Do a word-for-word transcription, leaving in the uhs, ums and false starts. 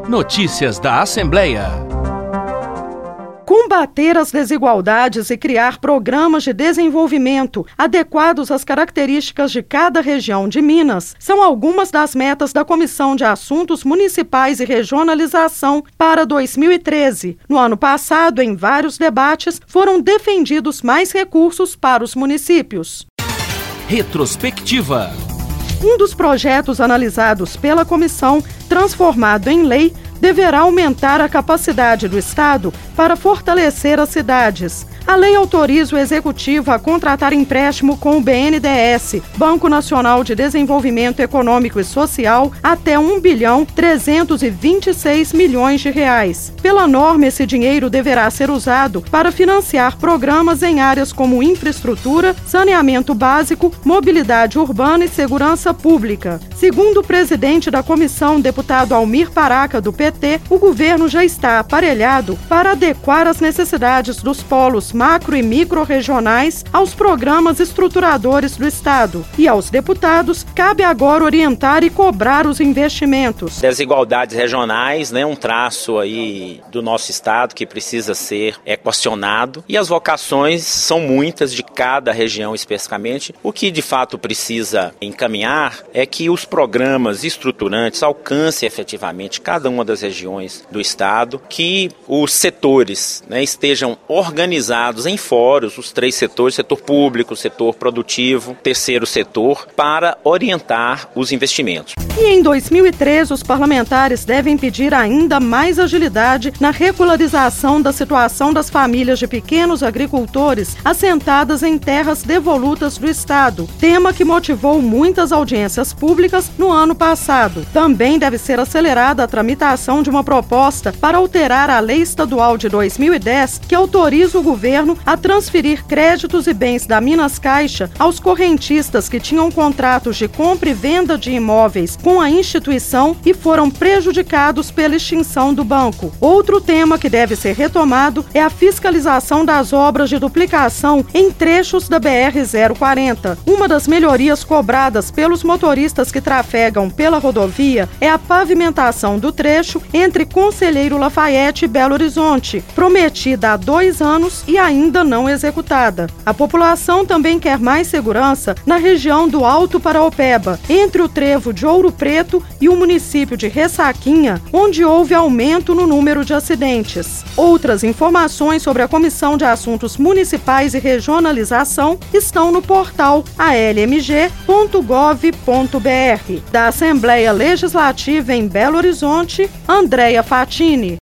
Notícias da Assembleia. Combater as desigualdades e criar programas de desenvolvimento adequados às características de cada região de Minas são algumas das metas da Comissão de Assuntos Municipais e Regionalização para dois mil e treze. No ano passado, em vários debates, foram defendidos mais recursos para os municípios. Retrospectiva. Um dos projetos analisados pela comissão, transformado em lei, deverá aumentar a capacidade do Estado para fortalecer as cidades. A lei autoriza o Executivo a contratar empréstimo com o B N D E S, Banco Nacional de Desenvolvimento Econômico e Social, até um bilhão trezentos e vinte e seis milhões de reais. Pela norma, esse dinheiro deverá ser usado para financiar programas em áreas como infraestrutura, saneamento básico, mobilidade urbana e segurança pública. Segundo o presidente da comissão, deputado Almir Paraca, do P T, o governo já está aparelhado para adequar as necessidades dos polos macro e micro-regionais aos programas estruturadores do Estado. E aos deputados, cabe agora orientar e cobrar os investimentos. Desigualdades regionais, né, um traço aí do nosso Estado que precisa ser equacionado. E as vocações são muitas de cada região especificamente. O que de fato precisa encaminhar é que os programas estruturantes alcancem efetivamente cada uma das regiões do Estado, que os setores, né, estejam organizados em fóruns, os três setores, setor público, setor produtivo, terceiro setor, para orientar os investimentos. E em dois mil e treze, os parlamentares devem pedir ainda mais agilidade na regularização da situação das famílias de pequenos agricultores assentadas em terras devolutas do Estado, tema que motivou muitas audiências públicas no ano passado. Também deve ser acelerada a tramitação de uma proposta para alterar a Lei Estadual de dois mil e dez, que autoriza o governo a transferir créditos e bens da Minas Caixa aos correntistas que tinham contratos de compra e venda de imóveis com a instituição e foram prejudicados pela extinção do banco. Outro tema que deve ser retomado é a fiscalização das obras de duplicação em trechos da B R zero quarenta. Uma das melhorias cobradas pelos motoristas que trafegam pela rodovia é a pavimentação do trecho entre Conselheiro Lafayette e Belo Horizonte, prometida há dois anos e ainda não executada. A população também quer mais segurança na região do Alto Paraopeba, entre o trevo de Ouro Preto e o município de Ressaquinha, onde houve aumento no número de acidentes. Outras informações sobre a Comissão de Assuntos Municipais e Regionalização estão no portal a l m g ponto gov ponto b r. Da Assembleia Legislativa em Belo Horizonte, Andréia Fatini.